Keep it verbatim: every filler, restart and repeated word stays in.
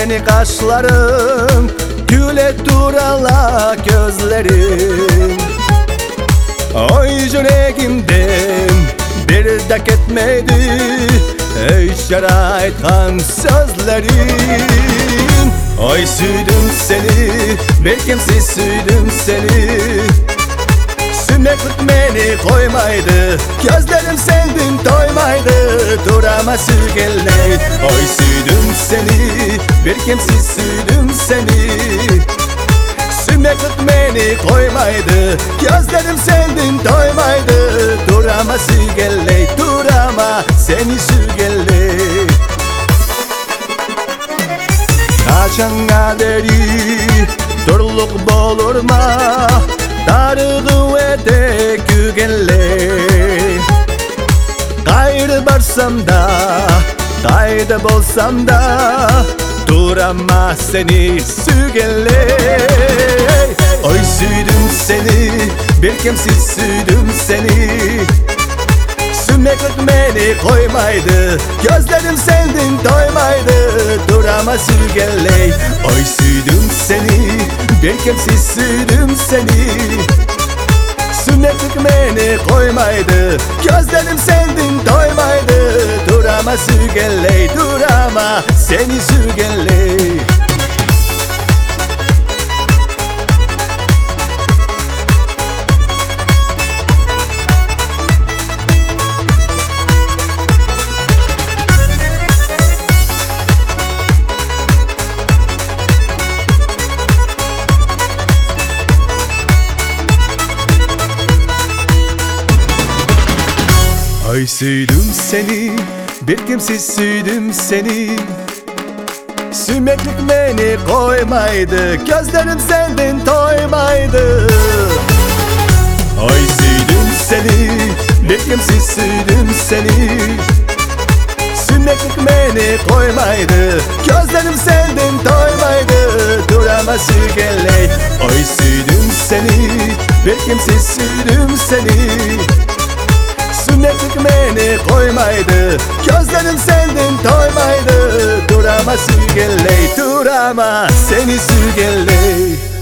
beni kaşların, güle durala gözlerin. Oy yüreğimden bir dak etmedi ey şerait kan sözlerin. Oy süydüm seni, bir kimsiz süydüm seni. Sümeklik beni koymaydı, gözlerim sendin doymaydı. Durama sügeley, oy süydüm seni, bir kimsiz süydüm seni. Sümeklik beni koymaydı, gözlerim sendin doymaydı. Durama sügeley, durama seni sügeley. Kaçan kaderi durluk bolurma, darığı ede gügelle. Gayrı barsam da, kayda bolsam da, durama seni sügelle. Oy süydüm seni, bir kimsiz süydüm seni. Sümeklik beni koymaydı, gözlerim sendin doymaydı. Durama sügeley, oy süydüm seni, bir kimsiz süydüm seni. Sümeklik beni koymaydı, gözlerim sendin doymaydı. Durama sügeley, durama seni sügeley. Oy süydüm seni, bir kimsiz süydüm seni. Sümeklik beni koymaydı, gözlerim sendin doymaydı. Oy süydüm seni, bir kimsiz süydüm seni. Sümeklik beni koymaydı, gözlerim sendin doymaydı. Durama sügeley, oy süydüm seni, bir kimsiz süydüm seni. Sümeklik beni koymaydı, gözlerim sendin doymaydı. Durama sügeley, durama seni sügeley.